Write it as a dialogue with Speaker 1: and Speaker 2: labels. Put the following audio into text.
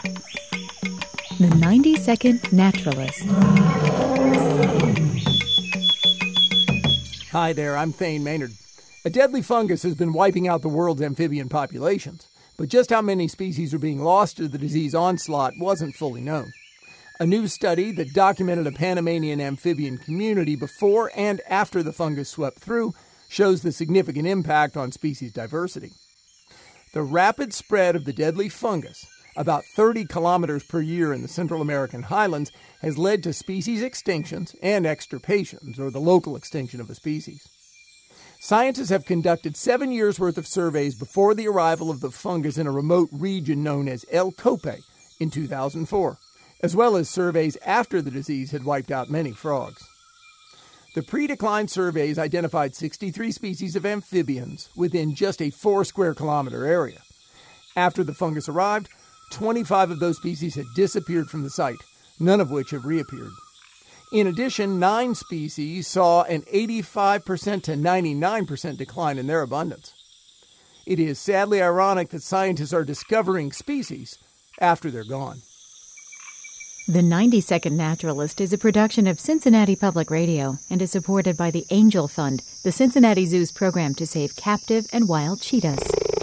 Speaker 1: The 90-Second Naturalist.
Speaker 2: Hi there, I'm Thane Maynard. A deadly fungus has been wiping out the world's amphibian populations, but just how many species are being lost to the disease onslaught wasn't fully known. A new study that documented a Panamanian amphibian community before and after the fungus swept through shows the significant impact on species diversity. The rapid spread of the deadly fungus, about 30 kilometers per year in the Central American highlands, has led to species extinctions and extirpations, or the local extinction of a species. Scientists have conducted 7 years' worth of surveys before the arrival of the fungus in a remote region known as El Cope in 2004, as well as surveys after the disease had wiped out many frogs. The pre-decline surveys identified 63 species of amphibians within just a 4 square kilometer area. After the fungus arrived, 25 of those species had disappeared from the site, none of which have reappeared. In addition, 9 species saw an 85% to 99% decline in their abundance. It is sadly ironic that scientists are discovering species after they're gone.
Speaker 1: The 90-Second Naturalist is a production of Cincinnati Public Radio and is supported by the Angel Fund, the Cincinnati Zoo's program to save captive and wild cheetahs.